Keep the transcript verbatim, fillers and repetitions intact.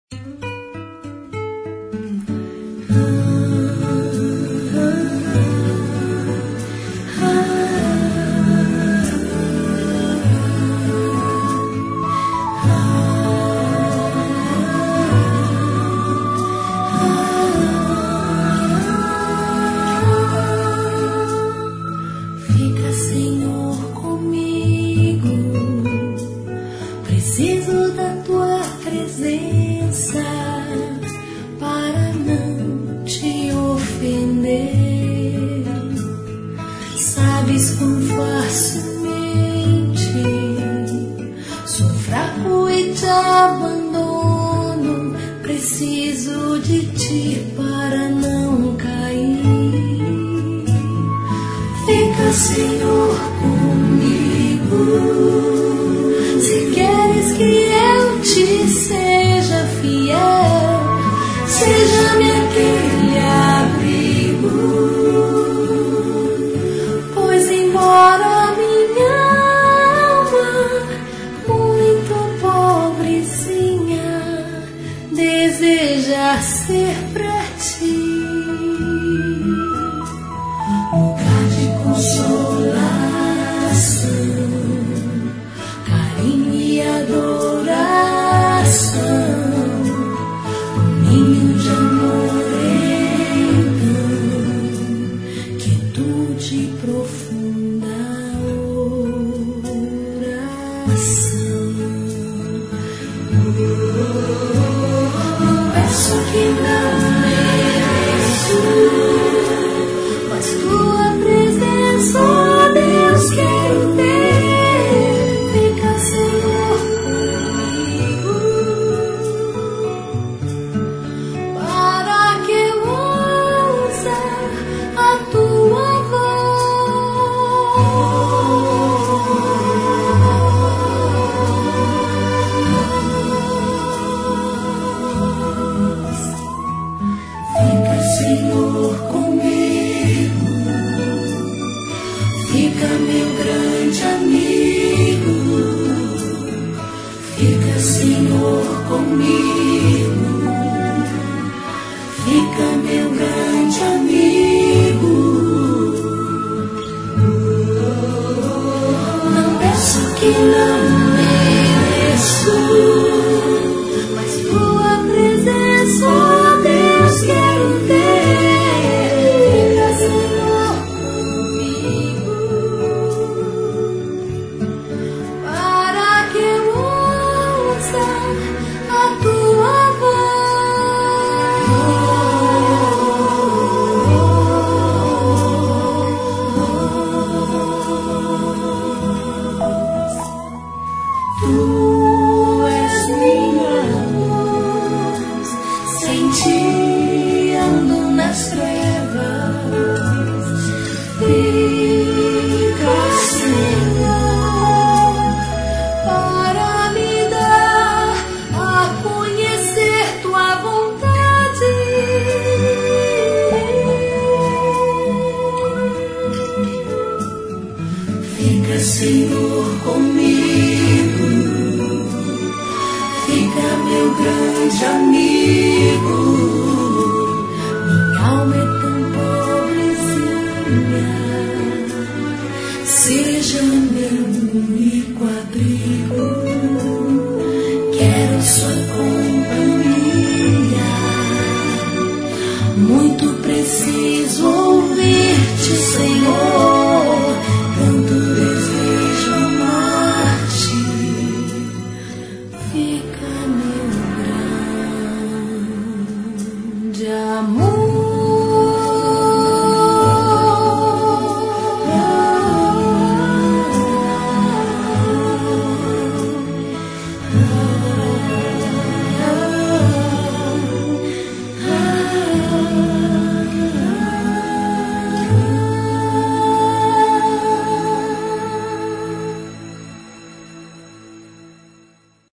Fica, Senhor, comigo. Preciso da tua presença para não te ofender. Sabes quão facilmente sou fraco e te abandono. Preciso de ti para não cair. Fica, Senhor, comigo. Se queres que eu te seja fiel, seja-me aquele abrigo. Pois embora minha alma, muito pobrezinha, deseja ser pra ti lugar de consolação, carinho e adoração, um ninho de amor, então, quietude e profunda oração. Não peço que não mereço, mas tua presença, ó Deus, quero ter. Fica, Senhor, comigo, para que eu ouça a tua voz. Fica, Senhor, comigo. Fica, meu grande amigo. Fica, Senhor, comigo. Fica, meu grande amigo. Não peço que não mereço, mas tua presença, ó Deus, quero ter. Fica, Senhor, comigo, para que eu ouça a tua voz. Tu és minha luz, sem ti ando nas trevas. Fica, Senhor, para me dar a conhecer tua vontade. Fica, Senhor, comigo. Fica, meu grande amigo.